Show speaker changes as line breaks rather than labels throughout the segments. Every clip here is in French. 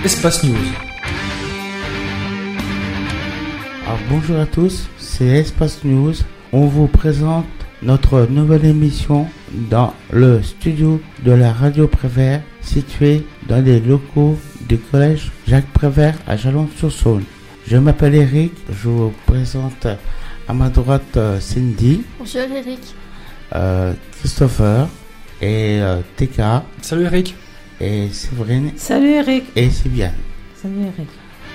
Espace News.
Alors, bonjour à tous, c'est Espace News. On vous présente notre nouvelle émission dans le studio de la Radio Prévert, situé dans les locaux du collège Jacques Prévert à Chalon-sur-Saône. Je m'appelle Eric, je vous présente à ma droite Cindy.
Bonjour Eric.
Christopher et TK.
Salut Eric.
Et Séverine.
Salut Eric.
Et Sylviane.
Salut Eric.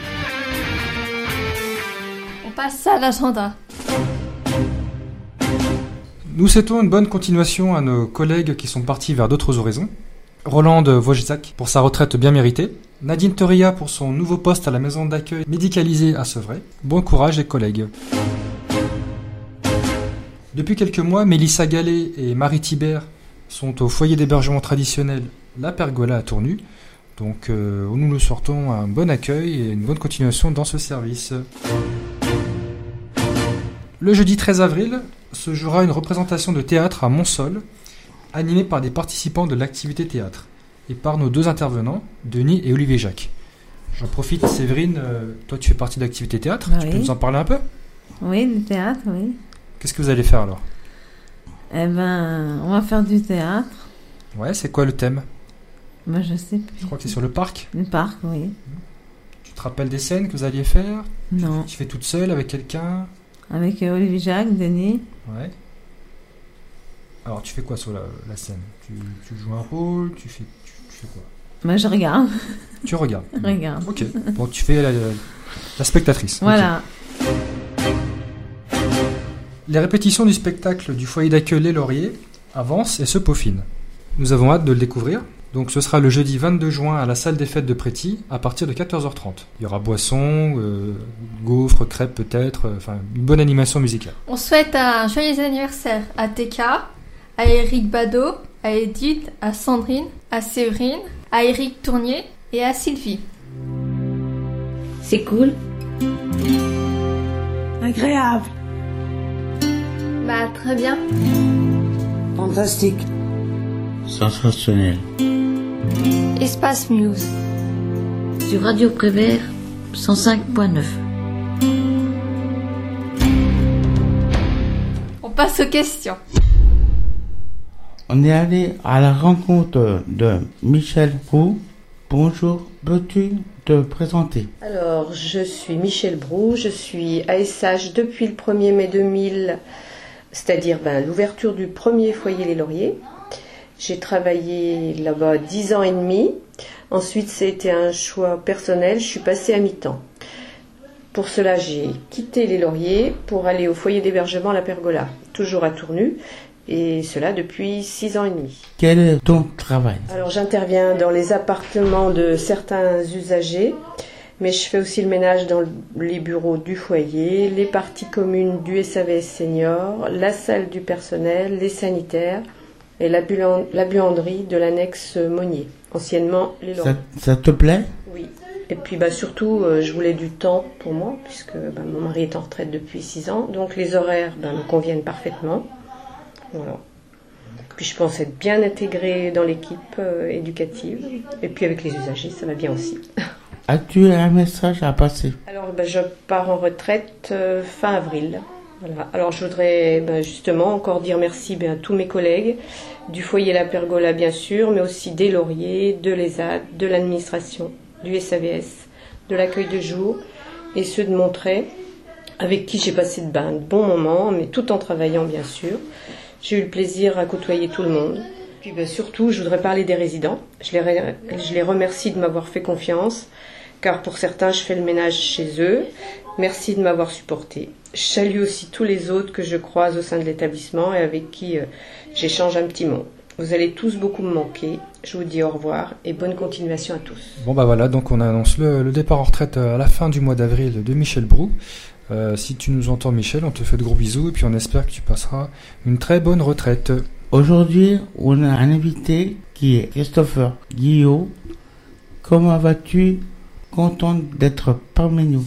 On passe à l'agenda.
Nous souhaitons une bonne continuation à nos collègues qui sont partis vers d'autres horizons. Roland de Wojciak pour sa retraite bien méritée. Nadine Toria pour son nouveau poste à la maison d'accueil médicalisée à Sevray. Bon courage les collègues. Depuis quelques mois, Mélissa Gallet et Marie Thibert sont au foyer d'hébergement traditionnel La Pergola à Tournu. Donc nous nous sortons un bon accueil et une bonne continuation dans ce service. Le jeudi 13 avril se jouera une représentation de théâtre à Montsol, animée par des participants de l'activité théâtre, et par nos deux intervenants, Denis et Olivier Jacques. J'en profite, Séverine, toi tu fais partie de l'activité théâtre,
Oui.
Tu peux nous en parler un peu ?
Oui, du théâtre, oui.
Qu'est-ce que vous allez faire alors ?
Eh ben, on va faire du théâtre.
Ouais, c'est quoi le thème ?
Moi, je sais plus.
Je crois que c'est sur le parc.
Le parc, oui.
Tu te rappelles des scènes que vous alliez faire ?
Non.
Tu fais toute seule, avec quelqu'un ?
Avec Olivier Jacques, Denis.
Ouais. Alors tu fais quoi sur la scène ? Tu joues un rôle ? Tu fais quoi ?
Moi, je regarde.
Tu regardes.
Regarde.
Ok. Bon, tu fais la spectatrice.
Voilà.
Ok. Les répétitions du spectacle du foyer d'accueil Les Lauriers avancent et se peaufinent. Nous avons hâte de le découvrir. Donc ce sera le jeudi 22 juin à la salle des fêtes de Préty à partir de 14h30. Il y aura boissons, gaufres, crêpes peut-être, enfin une bonne animation musicale.
On souhaite un joyeux anniversaire à TK, à Eric Badeau, à Edith, à Sandrine, à Séverine, à Eric Tournier et à Sylvie.
C'est cool.
Agréable.
Bah très bien.
Fantastique.
Sensationnel.
Espace News.
Sur Radio Prévert 105.9.
On passe aux questions.
On est allé à la rencontre de Michel Brou. Bonjour, peux-tu te présenter ?
Alors, je suis Michel Brou, je suis ASH depuis le 1er mai 2000, c'est-à-dire l'ouverture du premier foyer Les Lauriers. J'ai travaillé là-bas 10 ans et demi. Ensuite, c'était un choix personnel, je suis passée à mi-temps. Pour cela, j'ai quitté Les Lauriers pour aller au foyer d'hébergement La Pergola, toujours à Tournu, et cela depuis 6 ans et demi.
Quel est ton travail ?
Alors, j'interviens dans les appartements de certains usagers, mais je fais aussi le ménage dans les bureaux du foyer, les parties communes du SAVS Senior, la salle du personnel, les sanitaires, et la buanderie de l'annexe Monnier, anciennement Les Lauriers.
Ça te plaît ?
Oui. Et puis surtout, je voulais du temps pour moi, puisque mon mari est en retraite depuis 6 ans, donc les horaires me conviennent parfaitement. Voilà. Puis je pense être bien intégrée dans l'équipe éducative, et puis avec les usagers, ça va bien aussi.
As-tu un message à passer ?
Alors je pars en retraite fin avril. Voilà. Alors je voudrais justement encore dire merci à tous mes collègues du foyer La Pergola bien sûr, mais aussi des Lauriers, de l'ESAD, de l'administration, du SAVS, de l'accueil de jour et ceux de Montreuil avec qui j'ai passé de bons moments, mais tout en travaillant bien sûr. J'ai eu le plaisir à côtoyer tout le monde. Puis surtout je voudrais parler des résidents. Je les remercie de m'avoir fait confiance, car pour certains je fais le ménage chez eux. Merci de m'avoir supporté. Je salue aussi tous les autres que je croise au sein de l'établissement et avec qui j'échange un petit mot. Vous allez tous beaucoup me manquer. Je vous dis au revoir et bonne continuation à tous.
Bon voilà, donc on annonce le départ en retraite à la fin du mois d'avril de Michel Brou. Si tu nous entends Michel, on te fait de gros bisous et puis on espère que tu passeras une très bonne retraite.
Aujourd'hui, on a un invité qui est Christopher Guillot. Comment vas-tu ? Content d'être parmi nous.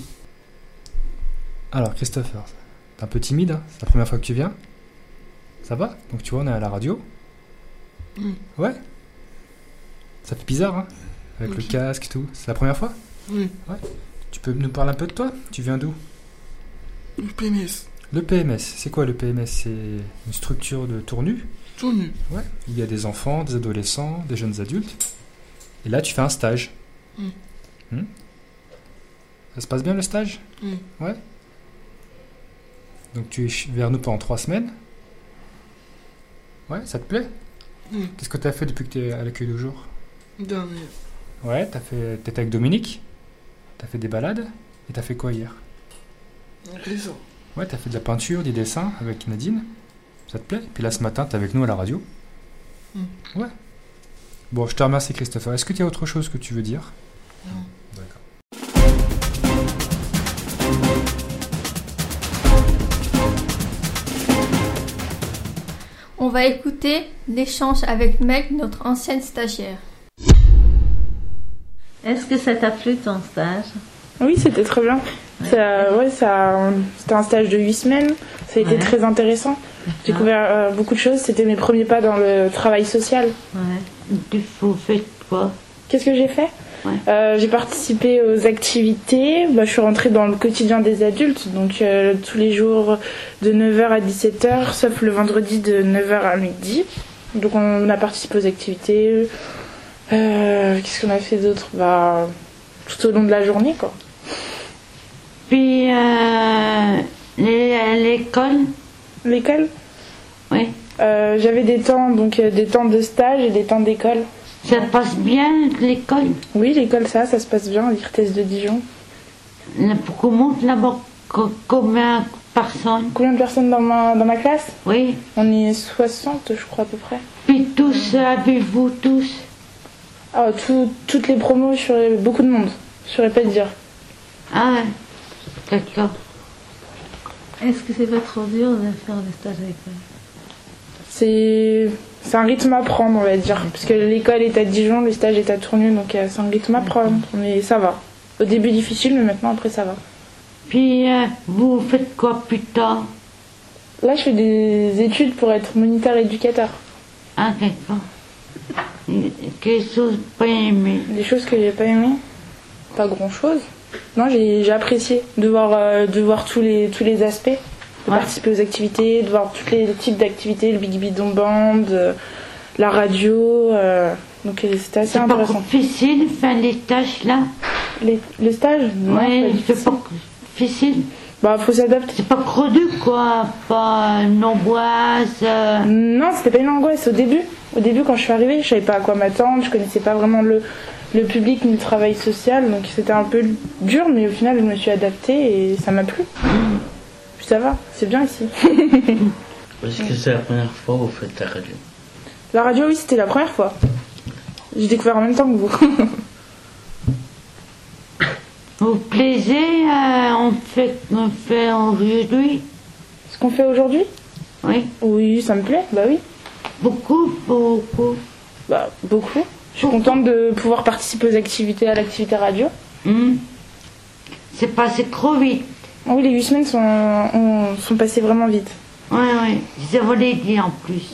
Alors Christopher, t'es un peu timide, hein ? C'est la première fois que tu viens ? Ça va ? Donc tu vois, on est à la radio. Ouais. Ça fait bizarre, hein ? avec le casque et tout. C'est la première fois?
Oui.
Ouais. Tu peux nous parler un peu de toi? Tu viens d'où?
Le PMS.
Le PMS, c'est quoi le PMS? C'est une structure de tournus.
Tout nu.
Ouais. Il y a des enfants, des adolescents, des jeunes adultes. Et là, tu fais un stage. Ça se passe bien le stage? Ouais. Donc tu es vers nous pendant 3 semaines. Ouais, ça te plaît? Qu'est-ce que tu as fait depuis que tu es à l'accueil du jour?
Dernier.
Ouais, t'étais avec Dominique. T'as fait des balades. Et t'as fait quoi hier?
Raison.
Ouais, t'as fait de la peinture, des dessins avec Nadine. Ça te plaît? Puis là, ce matin, t'es avec nous à la radio. Ouais. Bon, je te remercie, Christopher. Est-ce que tu as autre chose que tu veux dire?
Non.
D'accord.
On va écouter l'échange avec Meg, notre ancienne stagiaire.
Est-ce que ça t'a plu ton stage?
Oui, c'était très bien. C'était un stage de 8 semaines. Ça a été très intéressant. J'ai découvert beaucoup de choses. C'était mes premiers pas dans le travail social.
Vous faites quoi?
Qu'est-ce que j'ai fait? J'ai participé aux activités. Je suis rentrée dans le quotidien des adultes. Donc tous les jours de 9h à 17h, sauf le vendredi de 9h à midi. Donc on a participé aux activités. Qu'est-ce qu'on a fait d'autre? Tout au long de la journée, quoi.
Puis l'école?
L'école?
Oui.
J'avais des temps de stage et des temps d'école.
Ça passe bien l'école?
Oui, l'école, ça se passe bien, à l'IRTES de Dijon.
Comment là-bas? Combien de personnes?
Combien de personnes dans ma classe?
Oui.
On est 60, je crois, à peu près.
Puis tous, avez-vous tous?
Toutes les promos, beaucoup de monde. Je saurais pas te dire.
Ah, d'accord.
Est-ce que c'est pas trop dur de faire des stages à l'école?
C'est un rythme à prendre, on va dire. Parce que l'école est à Dijon, le stage est à Tournu, donc c'est un rythme à prendre. Mais ça va. Au début difficile, mais maintenant après ça va.
Puis vous faites quoi plus tard?
Là, je fais des études pour être moniteur éducateur.
Ah, d'accord. Quelles choses pas aimées?
Des choses que j'ai pas aimées? Pas grand-chose. Non, j'ai apprécié de voir tous les aspects, de participer aux activités, de voir tous les types d'activités, le Big Bidon Band, la radio. Donc c'était assez intéressant.
C'est pas difficile de faire les tâches là?
Le stage?
Oui, c'est pas difficile.
Faut s'adapter.
C'est pas creux quoi, pas une angoisse.
Non, c'était pas une angoisse au début. Au début, quand je suis arrivée, je savais pas à quoi m'attendre, je connaissais pas vraiment le public ni le travail social, donc c'était un peu dur, mais au final, je me suis adaptée et ça m'a plu. Puis ça va, c'est bien ici.
Est-ce que c'est la première fois que vous faites la radio?
La radio, oui, c'était la première fois. J'ai découvert en même temps que vous.
Vous plaisez, on fait aujourd'hui?
Ce qu'on fait aujourd'hui?
Oui.
Oui, ça me plaît, oui.
Beaucoup.
Beaucoup. Je suis contente de pouvoir participer aux activités, à l'activité radio.
C'est passé trop vite.
Oui, les 8 semaines sont passées vraiment vite.
Oui, je vous l'ai dit en plus.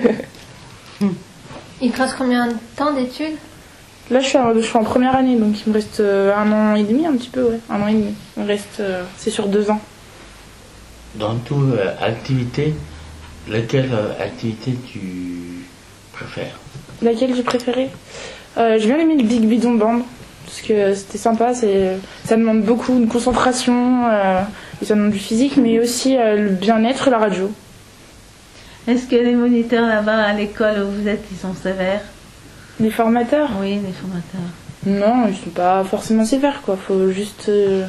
Il te reste combien de temps d'études?
Là, je suis en première année, donc il me reste 1 an et demi, un petit peu, ouais. 1 an et demi. Il me reste, c'est sur 2 ans.
Dans toute activité, laquelle activité tu préfères?
Laquelle j'ai préférée? J'ai bien aimé le Big Bidon Band, parce que c'était sympa, ça demande beaucoup de concentration, et ça demande du physique, mais aussi le bien-être, la radio.
Est-ce que les moniteurs là-bas à l'école où vous êtes, ils sont sévères?
Les formateurs?
Oui, les formateurs.
Non, ils sont pas forcément sévères, quoi. Faut juste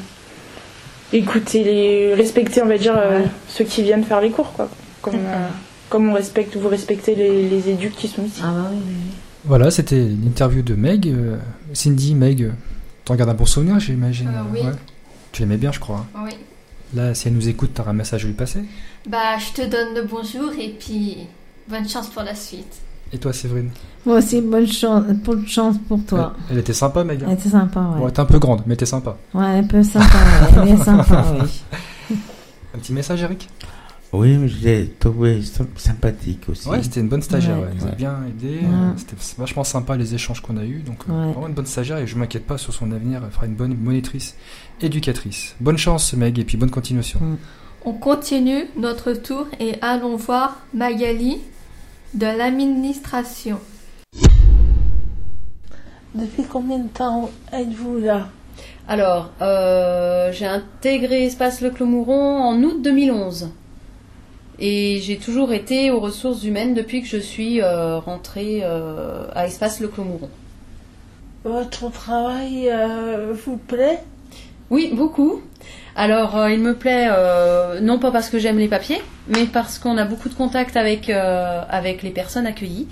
écouter, respecter, on va dire, ceux qui viennent faire les cours, quoi. Comme vous respectez les éducs qui sont ici.
Ah bah oui.
Voilà, c'était l'interview de Meg. Cindy, Meg, t'en gardes un bon souvenir, j'imagine.
Oui.
Ouais. Tu l'aimais bien, je crois.
Oui.
Là, si elle nous écoute, t'auras un message à lui passer.
Je te donne le bonjour et puis bonne chance pour la suite.
Et toi, Séverine?
Moi aussi, bonne chance pour toi.
Elle était sympa, Meg.
Elle était sympa, ouais.
Bon, elle était un peu grande, mais t'es sympa.
Ouais, un peu sympa, ouais. Elle est sympa, oui.
Un petit message, Eric?
Oui, mais je l'ai trouvé sympathique aussi.
Ouais, c'était une bonne stagiaire,
Ouais,
elle nous a
ouais.
bien aidé.
Ouais.
C'était vachement sympa les échanges qu'on a eus. Donc,
Ouais.
vraiment une bonne stagiaire et je ne m'inquiète pas sur son avenir. Elle fera une bonne monitrice, éducatrice. Bonne chance, Meg, et puis bonne continuation.
On continue notre tour et allons voir Magali de l'administration.
Depuis combien de temps êtes-vous là?
Alors, j'ai intégré Espace Le Clos-Mouron en août 2011. Et j'ai toujours été aux ressources humaines depuis que je suis rentrée à Espace Le Clos-Mouron.
Votre travail vous plaît?
Oui, beaucoup. Alors, il me plaît, non pas parce que j'aime les papiers, mais parce qu'on a beaucoup de contacts avec les personnes accueillies.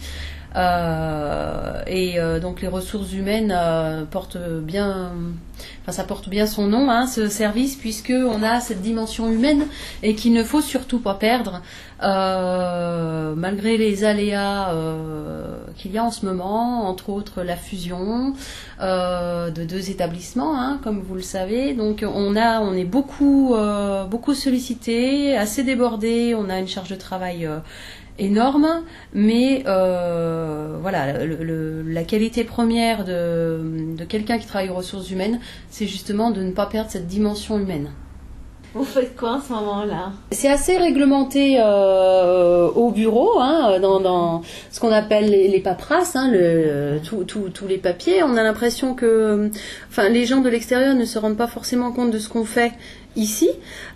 Donc les ressources humaines portent bien, ça porte bien son nom, hein, ce service, puisque on a cette dimension humaine et qu'il ne faut surtout pas perdre, malgré les aléas qu'il y a en ce moment, entre autres la fusion de 2 établissements, hein, comme vous le savez. Donc on est beaucoup sollicité, assez débordé, on a une charge de travail énorme, mais voilà, la qualité première de quelqu'un qui travaille aux ressources humaines, c'est justement de ne pas perdre cette dimension humaine.
Vous faites quoi en ce moment-là?
C'est assez réglementé au bureau, hein, dans ce qu'on appelle les paperasses, hein, tous les papiers. On a l'impression que, les gens de l'extérieur ne se rendent pas forcément compte de ce qu'on fait ici,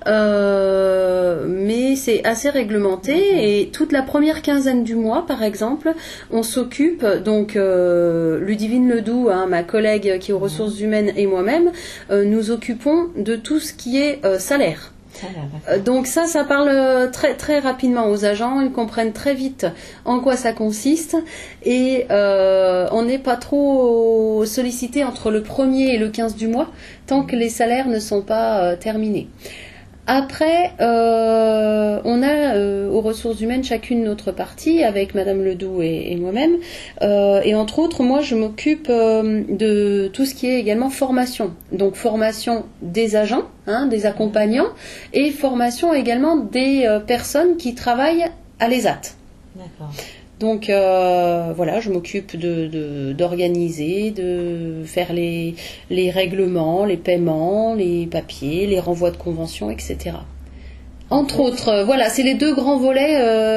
mais c'est assez réglementé. Et toute la première quinzaine du mois, par exemple, on s'occupe, donc Ludivine Ledoux, hein, ma collègue qui est aux ressources humaines, et moi-même, nous occupons de tout ce qui est salaire. Donc ça parle très très rapidement aux agents, ils comprennent très vite en quoi ça consiste, et on n'est pas trop sollicité entre le 1er et le 15 du mois tant que les salaires ne sont pas terminés. Après, on a aux ressources humaines chacune notre partie avec Madame Ledoux et moi-même. Et entre autres, moi, je m'occupe de tout ce qui est également formation. Donc, formation des agents, hein, des accompagnants, et formation également des personnes qui travaillent à l'ESAT.
D'accord.
Donc voilà, je m'occupe d'organiser, de faire les règlements, les paiements, les papiers, les renvois de conventions, etc. Entre autres, voilà, c'est les 2 grands volets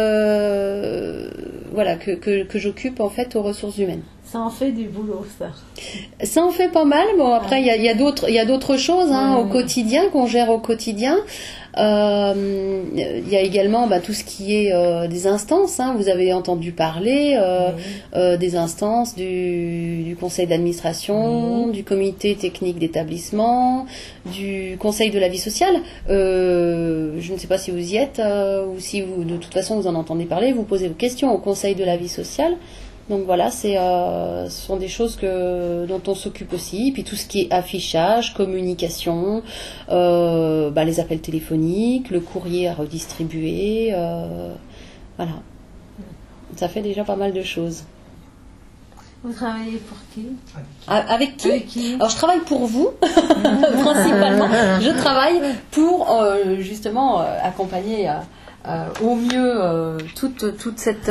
voilà, que j'occupe en fait aux ressources humaines.
Ça en fait du boulot, ça.
Ça en fait pas mal. Bon, après, il y a d'autres choses, hein, au quotidien, qu'on gère au quotidien. Il y a également tout ce qui est des instances, hein. Vous avez entendu parler des instances du conseil d'administration, du comité technique d'établissement, du conseil de la vie sociale. Je ne sais pas si vous y êtes ou si vous, de toute façon, vous en entendez parler. Vous posez vos questions au conseil de la vie sociale. Donc voilà, ce sont des choses dont on s'occupe aussi. Et puis tout ce qui est affichage, communication, les appels téléphoniques, le courrier à redistribuer, voilà. Ça fait déjà pas mal de choses.
Vous travaillez pour qui?
Avec qui?
Avec qui?
Alors je travaille pour vous, principalement. Je travaille pour justement accompagner au mieux toute cette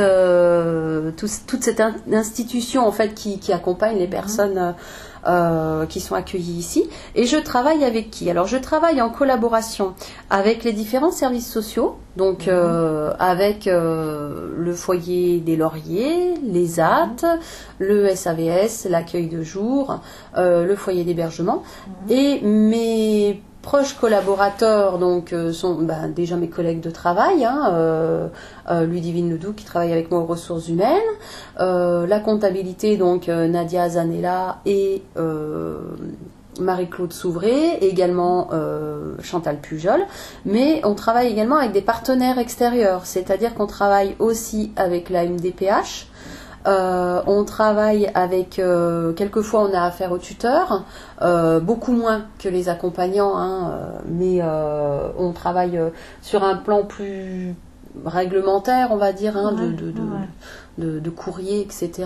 institution en fait qui accompagne les personnes qui sont accueillies ici. Et je travaille avec qui? Alors je travaille en collaboration avec les différents services sociaux, donc avec le foyer des Lauriers, les AT, le SAVS, l'accueil de jour, le foyer d'hébergement, et mes proches collaborateurs donc sont déjà mes collègues de travail, hein, Ludivine Ledoux qui travaille avec moi aux ressources humaines, la comptabilité donc Nadia Zanella et Marie-Claude Souvray, et également Chantal Pujol, mais on travaille également avec des partenaires extérieurs, c'est-à-dire qu'on travaille aussi avec la MDPH. On travaille avec, quelquefois on a affaire aux tuteurs, beaucoup moins que les accompagnants, hein, mais on travaille sur un plan plus réglementaire, on va dire, hein, de courrier, etc.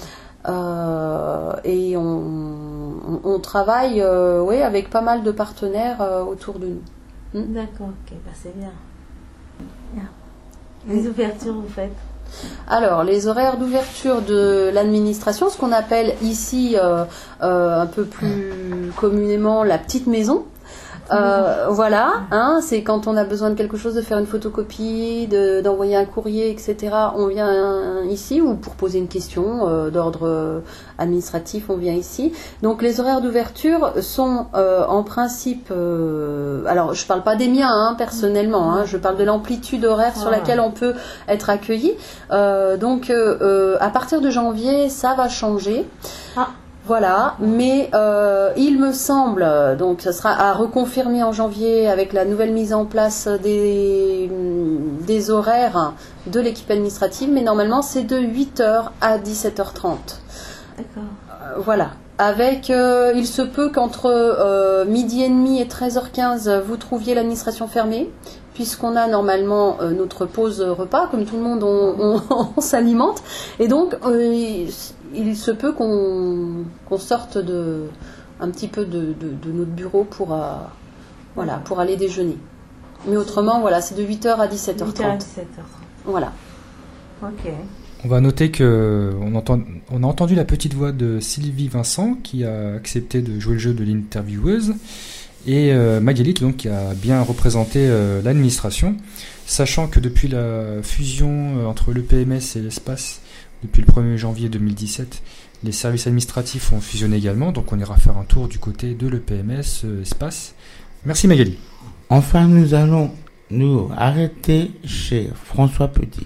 Et on travaille avec pas mal de partenaires autour de nous.
D'accord, ok, c'est bien. Les ouvertures, vous faites?
Alors, les horaires d'ouverture de l'administration, ce qu'on appelle ici un peu plus communément la petite maison. Voilà, hein, c'est quand on a besoin de quelque chose, de faire une photocopie, d'envoyer un courrier, etc. On vient ici, ou pour poser une question d'ordre administratif, on vient ici. Donc les horaires d'ouverture sont en principe, alors je parle pas des miens hein, personnellement, hein, je parle de l'amplitude horaire sur laquelle on peut être accueilli. Donc à partir de janvier, ça va changer. Voilà, mais il me semble, donc ça sera à reconfirmer en janvier avec la nouvelle mise en place des horaires de l'équipe administrative, mais normalement c'est de 8h à 17h30. D'accord. Voilà. Avec, il se peut qu'entre midi et demi et 13h15, vous trouviez l'administration fermée, puisqu'on a normalement notre pause repas, comme tout le monde, on s'alimente. Et donc, il se peut qu'on sorte un petit peu de notre bureau pour aller déjeuner. Mais autrement, voilà, c'est de 8h à 17h30. 8h à 17h30. Voilà.
Ok.
On va noter que on a entendu la petite voix de Sylvie Vincent qui a accepté de jouer le jeu de l'intervieweuse et Magali donc, qui a bien représenté l'administration, sachant que depuis la fusion entre le PMS et l'Espace, depuis le 1er janvier 2017, les services administratifs ont fusionné également, donc on ira faire un tour du côté de l'EPMS Espace. Merci Magali.
Enfin, nous allons nous arrêter chez François Petit.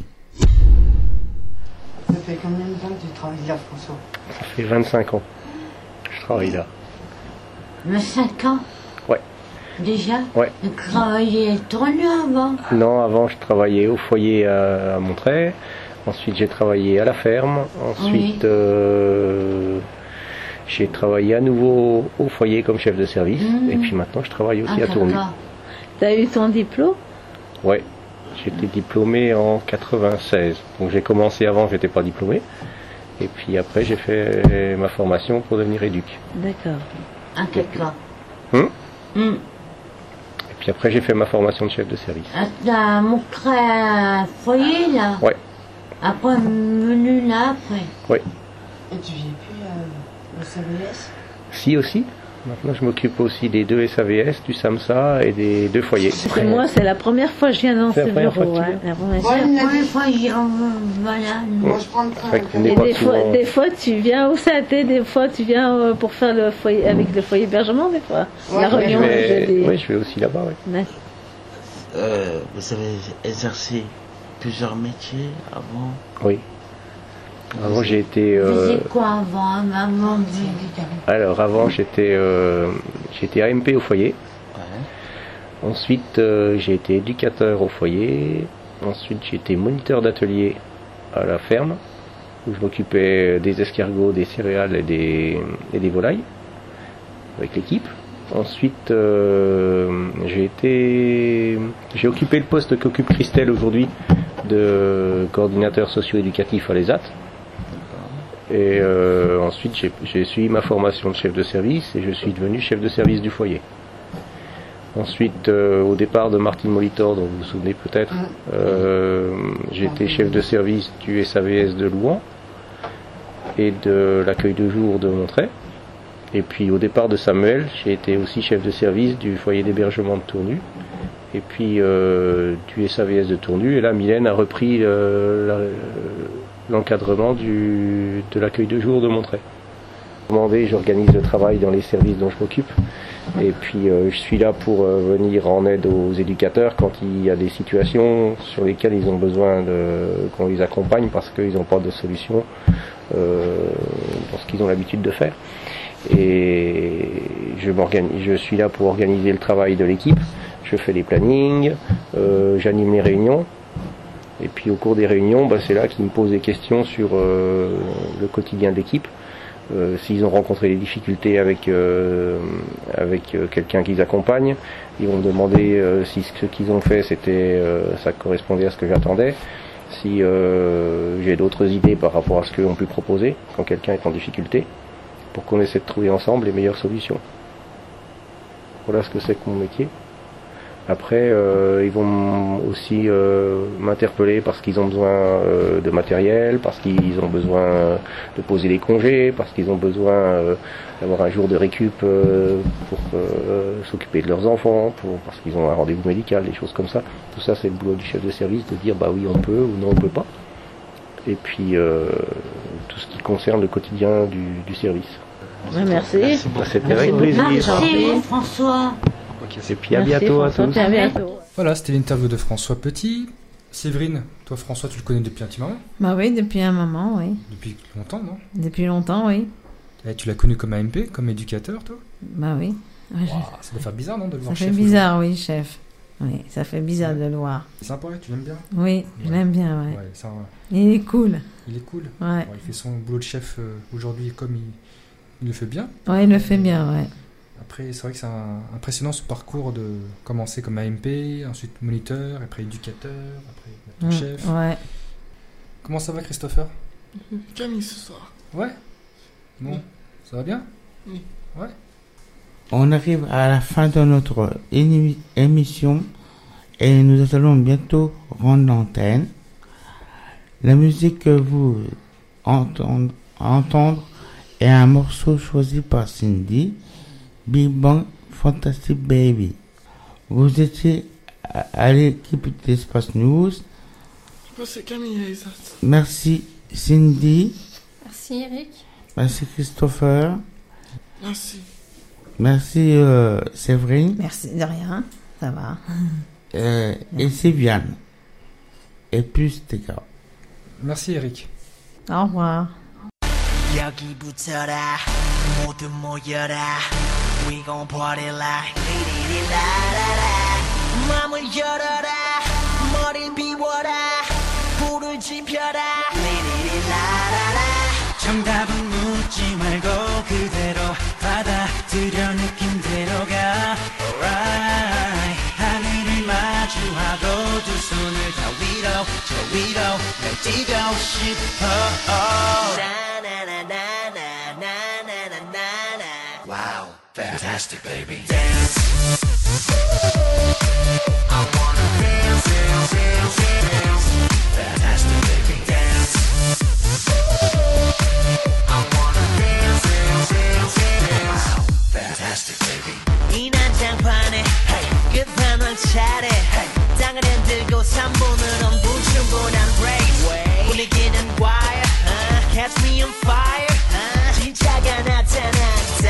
Ça fait combien de temps que tu travailles là, François?
Ça fait 25 ans que je travaille là.
25 ans?
Ouais.
Déjà?
Ouais.
Tu travaillais tourné avant?
Non, avant je travaillais au foyer à Montreuil. Ensuite j'ai travaillé à la ferme. Ensuite j'ai travaillé à nouveau au foyer comme chef de service. Et puis maintenant je travaille aussi à Tournu.
T'as eu ton diplôme?
Ouais. J'étais diplômé en 96. Donc j'ai commencé avant, j'étais pas diplômé. Et puis après j'ai fait ma formation pour devenir éduc.
D'accord.
À quel cas?
Et puis après j'ai fait ma formation de chef de service.
T'as montré un foyer là?
Ouais.
Après venu là après?
Oui.
Et tu viens plus au SAVS?
Si aussi. Maintenant, je m'occupe aussi des 2 SAVS, du SAMSA et des 2 foyers.
Moi, c'est la première fois que je viens dans ce bureau.
La première fois, voilà.
Moi, je prends le train.
Et des fois, tu viens au SAT, des fois, tu viens pour faire le foyer, avec le foyer hébergement, des fois.
Ouais,
la réunion.
Oui, je vais aussi là-bas, oui.
Vous avez exercé plusieurs métiers avant?
Oui. Avant j'ai été.
Vous faisiez quoi avant, maman?
Alors avant j'étais AMP au foyer. Ouais. Ensuite j'ai été éducateur au foyer. Ensuite j'ai été moniteur d'atelier à la ferme où je m'occupais des escargots, des céréales et des volailles avec l'équipe. Ensuite j'ai occupé le poste qu'occupe Christelle aujourd'hui de coordinateur socio-éducatif à l'ESAT. Et ensuite j'ai suivi ma formation de chef de service et je suis devenu chef de service du foyer. Ensuite au départ de Martine Molitor, dont vous vous souvenez peut-être, j'étais chef de service du SAVS de Louan et de l'accueil de jour de Montreuil. Et puis au départ de Samuel, j'ai été aussi chef de service du foyer d'hébergement de Tournu et puis du SAVS de Tournu. Et là Mylène a repris l'encadrement de l'accueil de jour de Montreuil. J'organise le travail dans les services dont je m'occupe et puis je suis là pour venir en aide aux éducateurs quand il y a des situations sur lesquelles ils ont besoin qu'on les accompagne parce qu'ils n'ont pas de solution dans ce qu'ils ont l'habitude de faire. Et je suis là pour organiser le travail de l'équipe, je fais les plannings, j'anime les réunions. Et puis au cours des réunions, c'est là qu'ils me posent des questions sur le quotidien de l'équipe. S'ils ont rencontré des difficultés avec quelqu'un qu'ils accompagnent, ils vont me demander si ce qu'ils ont fait ça correspondait à ce que j'attendais. Si j'ai d'autres idées par rapport à ce qu'ils ont pu proposer quand quelqu'un est en difficulté, pour qu'on essaie de trouver ensemble les meilleures solutions. Voilà ce que c'est que mon métier. Après, ils vont aussi m'interpeller parce qu'ils ont besoin de matériel, parce qu'ils ont besoin de poser les congés, parce qu'ils ont besoin d'avoir un jour de récup pour s'occuper de leurs enfants, parce qu'ils ont un rendez-vous médical, des choses comme ça. Tout ça, c'est le boulot du chef de service de dire bah oui on peut ou non on peut pas. Et puis tout ce qui concerne le quotidien du service.
Merci.
C'était avec plaisir.
Merci François.
Et puis à bientôt à tous.
Voilà, c'était l'interview de François Petit. Séverine, toi François, tu le connais depuis un petit moment?
Bah oui, depuis un moment, oui.
Depuis longtemps, non?
Depuis longtemps, oui.
Et tu l'as connu comme AMP, comme éducateur, toi?
Bah oui.
Wow, ça doit faire bizarre, non, de le voir
chef?
Ça
fait bizarre, oui, chef. Oui, ça fait bizarre de le voir.
C'est sympa, tu l'aimes bien?
Oui, je l'aime bien, ouais.
Ça,
il est cool.
Il est cool?
Ouais.
Bon, il fait son boulot de chef aujourd'hui comme il le fait bien?
Ouais, il le fait bien, ouais.
Après, c'est vrai que c'est impressionnant ce parcours de commencer comme AMP, ensuite moniteur, après éducateur, après chef.
Ouais.
Comment ça va, Christopher?
Camille ce soir.
Ouais. Bon, oui. Ça va bien?
Oui.
Ouais.
On arrive à la fin de notre émission et nous allons bientôt rendre l'antenne. La musique que vous entendre est un morceau choisi par Cindy, Big Bang Fantastic Baby. Vous étiez à l'équipe d'Espace News.
C'est Camille.
Merci Cindy.
Merci Eric.
Merci Christopher.
Merci.
Merci Séverine.
Merci de rien, ça va.
Et Sylviane. Et plus Teka.
Merci Eric.
Au revoir.
여기부터라 모두 모여라 We gon' party like 리리리라라라 맘을 열어라 머리를 비워라 불을 지펴라 리리리라라라 정답은 묻지 말고 그대로 받아들여 느낌대로 가 Alright 하늘을 마주하고 두 손을 다 위로 저 위로 날 뛰고 싶어 Wow, fantastic baby Dance I wanna dance, dance, dance, dance Fantastic baby Dance I wanna dance, dance, dance, dance Wow, fantastic baby 이 난장판에 끝판왕 차례 땅을 흔들고 3분은 엄부충분한 race 분위기는 wire Catch me on fire 진짜가 나타났다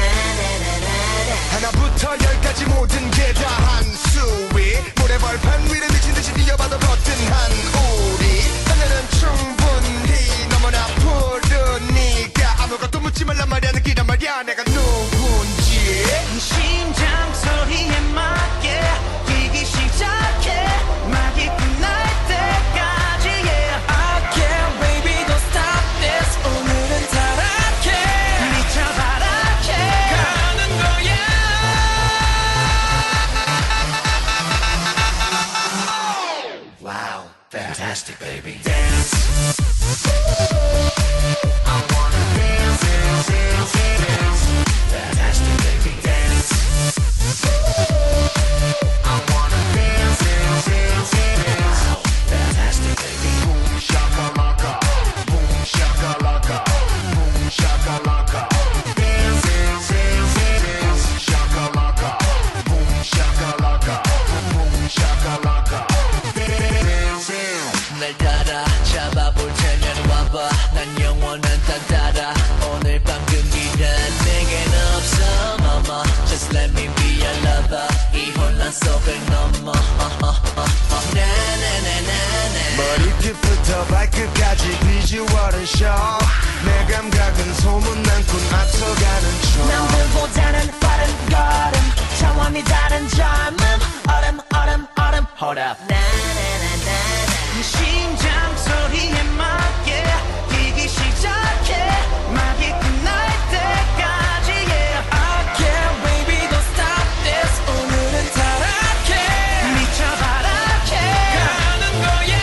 하나부터 열까지 모든 게 다 한수위 모래벌판 위를 미친듯이 뛰어봐도 거뜬한 우리 하늘은 충분히 너무나 푸르니까 아무것도 묻지 말란 말이야 느끼란 말이야 내가 누군지
심장 소리에 맞게 뛰기 시작해 막이 끝날 때까지 yeah I can't baby don't stop this 오늘은 타락해 미쳐 바라게 가는 거야 Wow fantastic baby Dance I wanna dance dance dance dance Fantastic baby Dance I wanna dance dance dance dance Wow fantastic baby
Boom shakalaka Boom shakalaka Boom shakalaka
Dance dance dance dance
Shakalaka Boom shakalaka Boom shakalaka
날 따라 잡아볼 테면 와봐 난 영원한 딴따라 오늘 밤 금기란 내겐 없어 mama Just let me be your lover 이 혼란 속을 넘어 나나나나나
머리끝부터 발끝까지 비주얼은 show 내 감각은 소문난 꿈 앞서가는 중
남들보다는 빠른 걸음 차원이 다른 젊음 얼음 Hold up 나나나나나 심장 소리에 맞게 뛰기 시작해 막이 끝날 때까지 yeah I can't baby don't stop this 오늘은 타락해 미쳐 바라게 가는 거야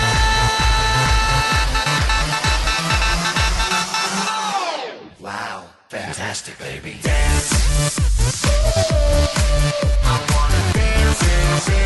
Wow fantastic baby Dance I wanna dance dance